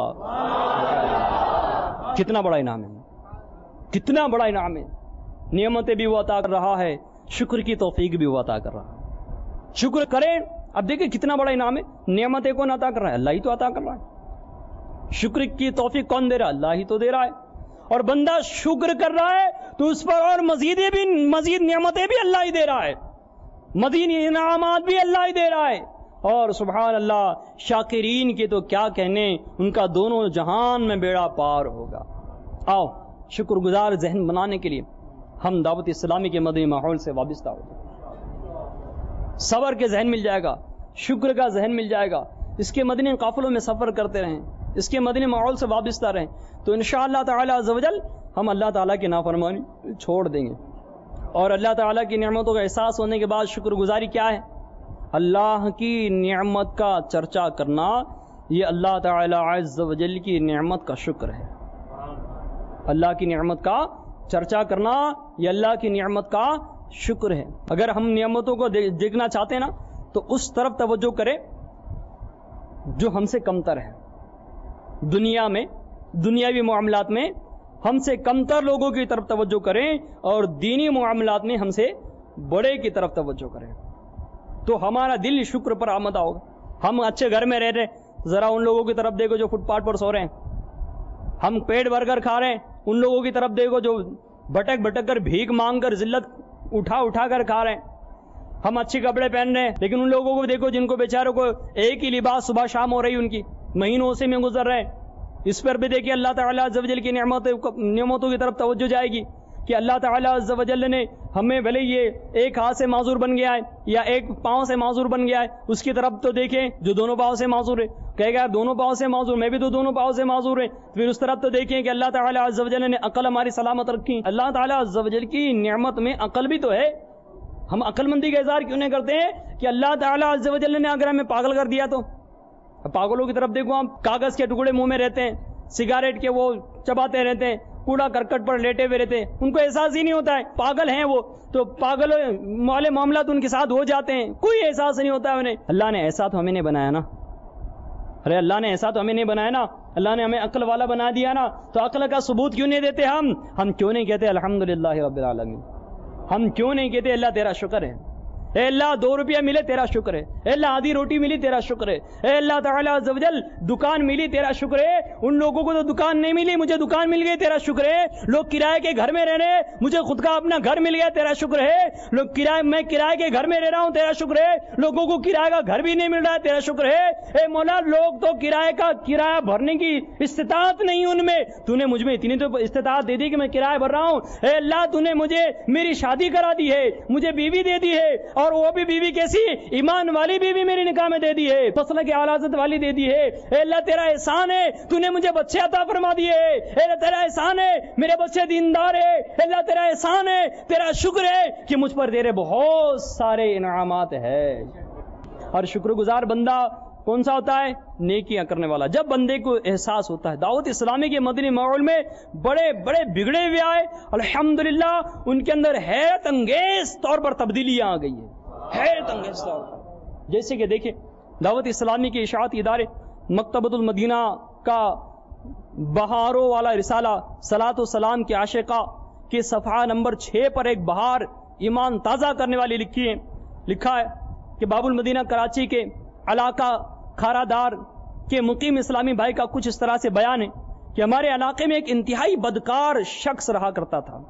کتنا بڑا انعام ہے, کتنا بڑا انعام ہے. نعمتیں بھی وہ عطا کر رہا ہے, شکر کی توفیق بھی وہ عطا کر رہا ہے. شکر کریں. اب دیکھیں کتنا بڑا انعام ہے. نعمتیں کون عطا کر رہا ہے؟ اللہ ہی تو عطا کر رہا ہے. شکر کی توفیق کون دے رہا ہے؟ اللہ ہی تو دے رہا ہے. اور بندہ شکر کر رہا ہے تو اس پر اور مزید بھی مزید نعمتیں بھی اللہ ہی دے رہا ہے, مزید انعامات بھی اللہ ہی دے رہا ہے. اور سبحان اللہ شاکرین کے تو کیا کہنے, ان کا دونوں جہان میں بیڑا پار ہوگا. آؤ شکر گزار ذہن بنانے کے لیے ہم دعوت اسلامی کے مدنی ماحول سے وابستہ ہو جائیں. صبر کے ذہن مل جائے گا, شکر کا ذہن مل جائے گا, اس کے مدنی قافلوں میں سفر کرتے رہیں, اس کے مدنی ماحول سے وابستہ رہیں, تو انشاءاللہ تعالی عز و جل ہم اللہ تعالیٰ کی نافرمانی چھوڑ دیں گے. اور اللہ تعالیٰ کی نعمتوں کا احساس ہونے کے بعد شکر گزاری کیا ہے؟ اللہ کی نعمت کا چرچا کرنا, یہ اللہ تعالیٰ عز و جل کی نعمت کا شکر ہے. اللہ کی نعمت کا چرچا کرنا یہ اللہ کی نعمت کا شکر ہے. اگر ہم نعمتوں کو دیکھنا چاہتے ہیں نا تو اس طرف توجہ کریں جو ہم سے کمتر ہے. دنیا میں, دنیاوی معاملات میں ہم سے کمتر لوگوں کی طرف توجہ کریں اور دینی معاملات میں ہم سے بڑے کی طرف توجہ کریں, تو ہمارا دل شکر پر آمدہ ہوگا. ہم اچھے گھر میں رہ رہے, ذرا ان لوگوں کی طرف دیکھو جو فٹ پاتھ پر سو رہے ہیں. ہم پیٹ بھر کر کھا رہے ہیں, ان لوگوں کی طرف دیکھو جو بھٹک بھٹک کر بھیک مانگ کر ذلت اٹھا اٹھا کر کھا رہے ہیں. ہم اچھے کپڑے پہن رہے ہیں, لیکن ان لوگوں کو دیکھو جن کو بیچاروں کو ایک ہی لباس صبح شام ہو رہی, ان کی مہینوں سے میں گزر رہے ہیں. اس پر بھی دیکھیے اللہ تعالیٰ عز و جل کی نعمتوں کی طرف توجہ جائے گی کہ اللہ تعالیٰ عز و جل نے ہمیں بھلے یہ ایک ہاتھ سے معذور بن گیا ہے یا ایک پاؤں سے معذور بن گیا ہے, اس کی طرف تو دیکھیں جو دونوں پاؤں سے معذور ہے, کہے گا دونوں پاؤں سے معذور, میں بھی تو دونوں پاؤں سے معذور ہے. پھر اس طرف تو دیکھیں کہ اللہ تعالیٰ عز و جل نے عقل ہماری سلامت رکھی. اللہ تعالیٰ عز و جل کی نعمت میں عقل بھی تو ہے. ہم عقل مندی کا اظہار کیوں نہیں کرتے ہیں کہ اللہ تعالیٰ عز و جل نے اگر ہمیں پاگل کر دیا تو؟ پاگلوں کی طرف دیکھو, ہم کاغذ کے ٹکڑے منہ میں رہتے ہیں, سگریٹ کے وہ چباتے رہتے ہیں, کوڑا کرکٹ پر لیٹے ہوئے رہتے ہیں, ان کو احساس ہی نہیں ہوتا ہے. پاگل ہیں وہ تو پاگل والے معاملات ان کے ساتھ ہو جاتے ہیں, کوئی احساس نہیں ہوتا ہے انہیں. اللہ نے ایسا تو ہمیں نہیں بنایا نا, ارے اللہ نے ایسا تو ہمیں نہیں بنایا نا, اللہ نے ہمیں عقل والا بنا دیا نا, تو عقل کا ثبوت کیوں نہیں دیتے ہم ہم کیوں نہیں کہتے الحمدللہ رب العالمین؟ ہم کیوں نہیں کہتے اللہ تیرا شکر ہے, اے اللہ دو روپیہ ملے تیرا شکر ہے, اے اللہ آدھی روٹی ملی تیرا شکر ہے, اے اللہ تعالیٰ عز و جل دکان ملی تیرا شکر ہے. ان لوگوں کو تو دکان نہیں ملی, مجھے دکان مل گئی تیرا شکر ہے. لوگ کرائے کے گھر میں رہ رہے, مجھے خود کا اپنا گھر مل گیا تیرا شکر ہے. لوگ کرائے میں کرائے کے گھر میں رہ رہا ہوں تیرا شکر ہے. لوگوں کو کرائے کا گھر بھی نہیں مل رہا ہے تیرا شکر ہے. اے مولا لوگ تو کرائے کا کرایہ بھرنے کی استطاعت نہیں ان میں, تو نے مجھ میں اتنی تو استطاعت دے دی کہ میں کرایہ بھر رہا ہوں. اے اللہ تو نے مجھے میری شادی کرا دی ہے, مجھے بیوی دے دی ہے, اور وہ بھی بیوی کیسی ایمان والی بیوی میری نکاح میں دے دی ہے, فصل کے اعلیٰ والی دے دی ہے. اے اللہ تیرا احسان ہے, تو نے مجھے بچے عطا فرما دیے. اے اللہ تیرا احسان ہے, میرے بچے دیندار ہے. اے اللہ تیرا احسان ہے, تیرا شکر ہے کہ مجھ پر تیرے بہت سارے انعامات ہے. اور شکر گزار بندہ کون سا ہوتا ہے؟ نیکیاں کرنے والا. جب بندے کو احساس ہوتا ہے دعوت اسلامی کے مدنی ماحول میں بڑے بڑے بگڑے ہوئے آئے, الحمدللہ ان کے اندر حیرت انگیز طور پر تبدیلیاں آ گئی ہیں, حیرت انگیز طور پر. جیسے کہ دیکھیں دعوت اسلامی کے اشاعتی ادارے مکتبۃ المدینہ کا بہاروں والا رسالہ صلاۃ و سلام کے عاشقہ کے صفحہ نمبر چھ پر ایک بہار ایمان تازہ کرنے والی لکھی ہے, لکھا ہے کہ باب المدینہ کراچی کے علاقہ کھارا دار کے مقیم اسلامی بھائی کا کچھ اس طرح سے بیان ہے کہ ہمارے علاقے میں ایک انتہائی بدکار شخص رہا کرتا تھا.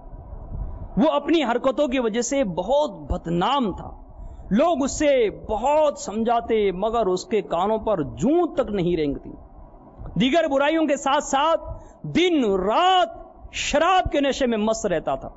وہ اپنی حرکتوں کی وجہ سے بہت بدنام تھا. لوگ اس سے بہت سمجھاتے مگر اس کے کانوں پر جوں تک نہیں رینگتی. دیگر برائیوں کے ساتھ ساتھ دن رات شراب کے نشے میں مست رہتا تھا.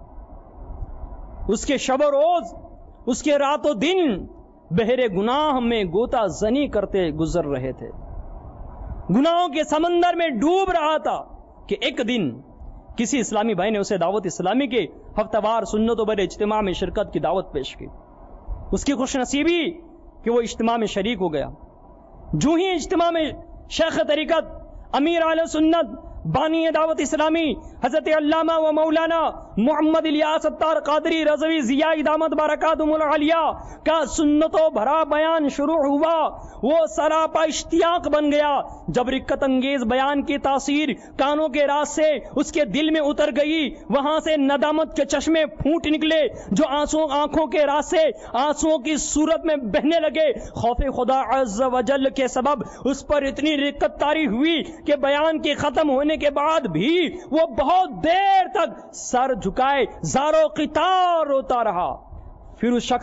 اس کے شب و روز, اس کے رات و دن بحر گناہ میں غوطہ زنی کرتے گزر رہے تھے. گناہوں کے سمندر میں ڈوب رہا تھا کہ ایک دن کسی اسلامی بھائی نے اسے دعوت اسلامی کے ہفتہ وار سنتوں پر اجتماع میں شرکت کی دعوت پیش کی. اس کی خوش نصیبی کہ وہ اجتماع میں شریک ہو گیا. جو ہی اجتماع میں شیخ طریقت امیر اہل سنت بانی دعوت اسلامی حضرت علامہ و مولانا محمد الیاس اتار قادری رضوی ضیاء دامت برکاتہم العالیہ کا سنتوں بھرا بیان شروع ہوا, وہ سراپا اشتیاق بن گیا. جب رکت انگیز بیان کی تاثیر کانوں کے راز سے اس کے دل میں اتر گئی, وہاں سے ندامت کے چشمے پھوٹ نکلے جو آنسوں آنکھوں کے راز سے آنسوں کی صورت میں بہنے لگے. خوف خدا عز و جل کے سبب اس پر اتنی رکت طاری ہوئی کہ بیان کے ختم ہونے کے بعد بھی وہ بہت دیر تک سر جھکائے زارو قطار روتا رہا. پھر اس شخص نے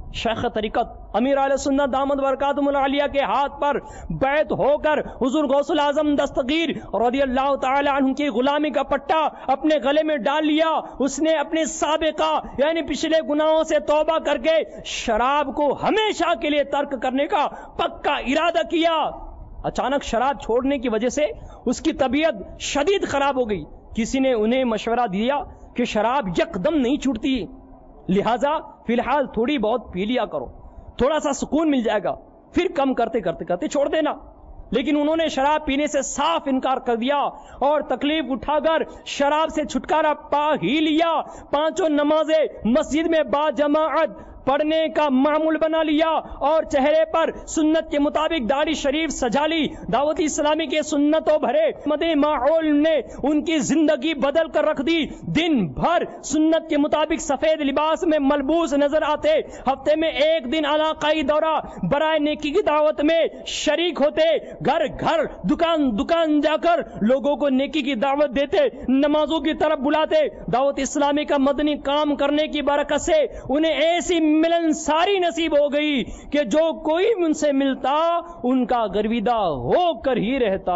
شیخ طریقت امیر اہل سنت دامت برکاتہم العالیہ کے ہاتھ پر بیعت ہو کر حضور غوث الاعظم دستگیر رضی اللہ تعالی عنہ کی غلامی کا پٹا اپنے گلے میں ڈال لیا. اس نے اپنے سابقہ یعنی پچھلے گناہوں سے توبہ کر کے شراب کو ہمیشہ کے لیے ترک کرنے کا پکا ارادہ کیا. اچانک شراب چھوڑنے کی وجہ سے اس کی طبیعت شدید خراب ہو گئی. کسی نے انہیں مشورہ دیا کہ شراب یکدم نہیں چھوٹتی، لہذا فی الحال تھوڑی بہت پی لیا کرو، تھوڑا سا سکون مل جائے گا، پھر کم کرتے کرتے کرتے چھوڑ دینا. لیکن انہوں نے شراب پینے سے صاف انکار کر دیا اور تکلیف اٹھا کر شراب سے چھٹکارا پا ہی لیا. پانچوں نمازیں مسجد میں با جماعت پڑھنے کا معمول بنا لیا اور چہرے پر سنت کے مطابق داڑھی شریف سجا لی. دعوت اسلامی کے سنتوں بھرے مدنی ماحول نے ان کی زندگی بدل کر رکھ دی. دن بھر سنت کے مطابق سفید لباس میں ملبوس نظر آتے، ہفتے میں ایک دن علاقائی دورہ برائے نیکی کی دعوت میں شریک ہوتے، گھر گھر دکان دکان جا کر لوگوں کو نیکی کی دعوت دیتے، نمازوں کی طرف بلاتے. دعوت اسلامی کا مدنی کام کرنے کی برکت سے انہیں ایسی ملن ساری نصیب ہو گئی کہ جو کوئی ان سے ملتا ان کا گرویدہ ہو کر ہی رہتا.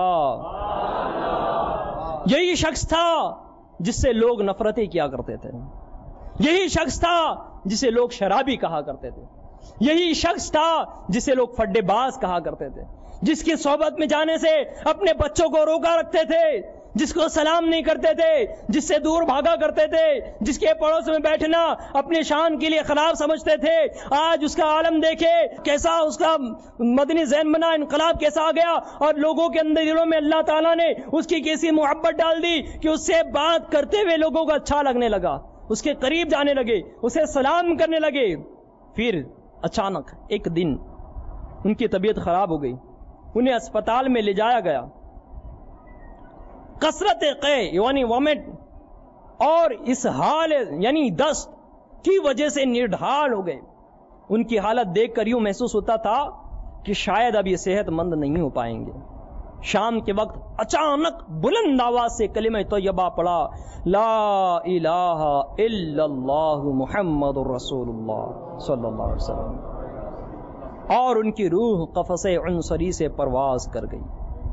یہی شخص تھا جس سے لوگ نفرتیں کیا کرتے تھے، یہی شخص تھا جسے لوگ شرابی کہا کرتے تھے، یہی شخص تھا جسے لوگ فڈے باز کہا کرتے تھے، جس کی صحبت میں جانے سے اپنے بچوں کو روکا رکھتے تھے، جس کو سلام نہیں کرتے تھے، جس سے دور بھاگا کرتے تھے، جس کے پڑوس میں بیٹھنا اپنے شان کے لیے خراب سمجھتے تھے. آج اس کا عالم دیکھے کیسا اس کا مدنی ذہن بنا، انقلاب کیسا آ گیا اور لوگوں کے اندر دلوں میں اللہ تعالیٰ نے اس کی کیسی محبت ڈال دی کہ اس سے بات کرتے ہوئے لوگوں کو اچھا لگنے لگا، اس کے قریب جانے لگے، اسے سلام کرنے لگے. پھر اچانک ایک دن ان کی طبیعت خراب ہو گئی، انہیں اسپتال میں لے جایا گیا. کثرت قے یعنی وامٹ اور اس حال یعنی دست کی وجہ سے نڈھال ہو گئے. ان کی حالت دیکھ کر یوں محسوس ہوتا تھا کہ شاید اب یہ صحت مند نہیں ہو پائیں گے. شام کے وقت اچانک بلند آواز سے کلمہ طیبہ پڑھا، لا الہ الا اللہ محمد رسول اللہ صلی اللہ علیہ وسلم، اور ان کی روح قفس عنصری سے پرواز کر گئی،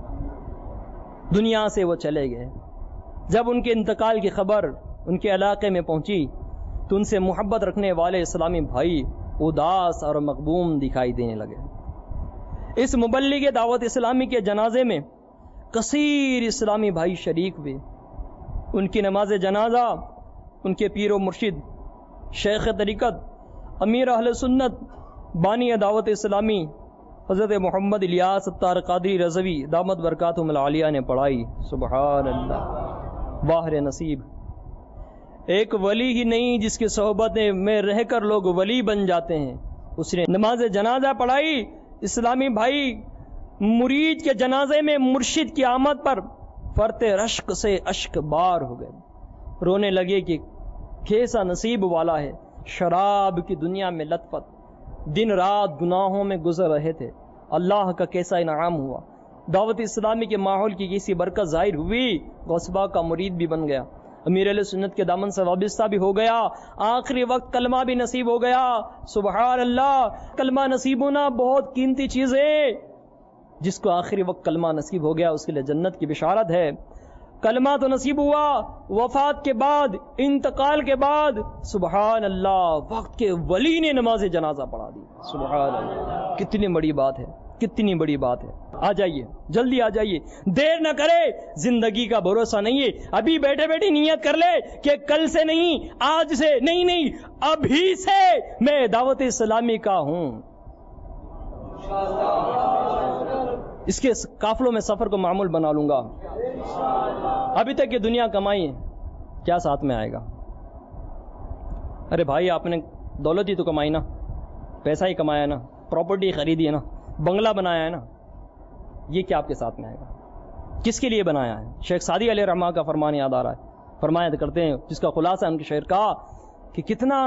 دنیا سے وہ چلے گئے. جب ان کے انتقال کی خبر ان کے علاقے میں پہنچی تو ان سے محبت رکھنے والے اسلامی بھائی اداس اور مغبوم دکھائی دینے لگے. اس مبلغ دعوت اسلامی کے جنازے میں کثیر اسلامی بھائی شریک ہوئے. ان کی نماز جنازہ ان کے پیر و مرشد شیخ طریقت امیر اہل سنت بانی دعوت اسلامی حضرت محمد الیاس ستار قادری رضوی دامت برکاتہم العالیہ نے پڑھائی. سبحان اللہ، واہر نصیب. ایک ولی ہی نہیں جس کی صحبت میں رہ کر لوگ ولی بن جاتے ہیں، اس نے نماز جنازہ پڑھائی. اسلامی بھائی مرید کے جنازے میں مرشد کی آمد پر فرت رشک سے اشک بار ہو گئے، رونے لگے کہ کیسا نصیب والا ہے. شراب کی دنیا میں لطفت، دن رات گناہوں میں گزر رہے تھے، اللہ کا کیسا انعام ہوا. دعوت اسلامی کے ماحول کی کیسی برکت ظاہر ہوئی، غصبہ کا مرید بھی بن گیا، امیر علیہ سنت کے دامن سے وابستہ بھی ہو گیا، آخری وقت کلمہ بھی نصیب ہو گیا. سبحان اللہ، کلمہ نصیب ہونا بہت قیمتی چیز ہے. جس کو آخری وقت کلمہ نصیب ہو گیا اس کے لیے جنت کی بشارت ہے. کلمہ تو نصیب ہوا، وفات کے بعد، انتقال کے بعد، سبحان اللہ، وقت کے ولی نے نماز جنازہ پڑھا دی. سبحان اللہ، کتنی بڑی بات ہے، کتنی بڑی بات ہے. آ جائیے، جلدی آ جائیے، دیر نہ کرے. زندگی کا بھروسہ نہیں ہے. ابھی بیٹھے بیٹھے نیت کر لے کہ کل سے نہیں، آج سے نہیں، نہیں ابھی سے میں دعوت اسلامی کا ہوں. اس کے قافلوں میں سفر کو معمول بنا لوں گا. ابھی تک یہ دنیا کمائی ہے، کیا ساتھ میں آئے گا؟ ارے بھائی، آپ نے دولت ہی تو کمائی نا، پیسہ ہی کمایا نا، پراپرٹی خریدی ہے نا، بنگلہ بنایا ہے نا، یہ کیا آپ کے ساتھ میں آئے گا؟ کس کے لیے بنایا ہے؟ شیخ سعدی علیہ رحمہ کا فرمان یاد آ رہا ہے، فرمایا کرتے ہیں جس کا خلاصہ ان کے شعر کا کہ کتنا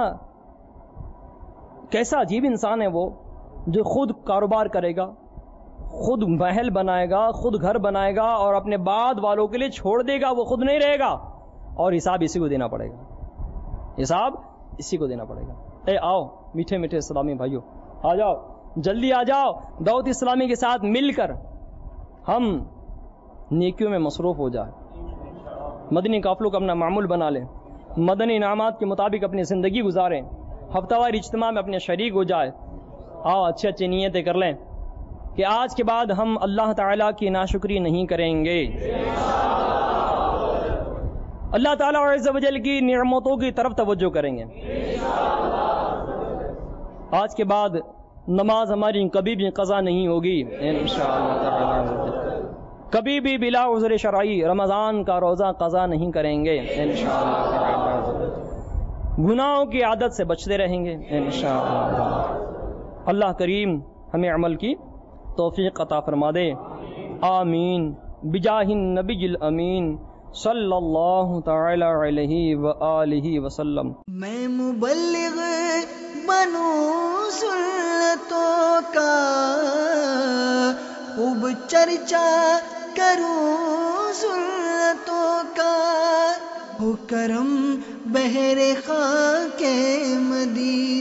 کیسا عجیب انسان ہے وہ جو خود کاروبار کرے گا، خود محل بنائے گا، خود گھر بنائے گا اور اپنے بعد والوں کے لیے چھوڑ دے گا، وہ خود نہیں رہے گا اور حساب اسی کو دینا پڑے گا، حساب اسی کو دینا پڑے گا. اے آؤ میٹھے میٹھے اسلامی بھائیوں، آ جاؤ، جلدی آ جاؤ، دعوت اسلامی کے ساتھ مل کر ہم نیکیوں میں مصروف ہو جائیں، مدنی قافلوں کا اپنا معمول بنا لیں، مدنی انعامات کے مطابق اپنی زندگی گزاریں، ہفتہ وار اجتماع میں اپنے شریک ہو جائے. آؤ اچھی اچھی نیتیں کر لیں کہ آج کے بعد ہم اللہ تعالیٰ کی ناشکری نہیں کریں گے، اللہ تعالیٰ عز و جل کی نعمتوں کی طرف توجہ کریں گے. آج کے بعد نماز ہماری کبھی بھی قضا نہیں ہوگی انشاءاللہ تعالیٰ، کبھی بھی بلا عذر شرعی رمضان کا روزہ قضا نہیں کریں گے انشاءاللہ تعالیٰ، گناہوں کی عادت سے بچتے رہیں گے انشاءاللہ. اللہ کریم ہمیں عمل کی توفیق عطا فرما دے، آمین بجاہ النبی الامین صلی اللہ تعالی علیہ وآلہ وسلم. میں مبلغ بنوں سنتوں کا، خوب چرچا کروں سنتوں کا، ہو کرم بہر خاک مدینہ.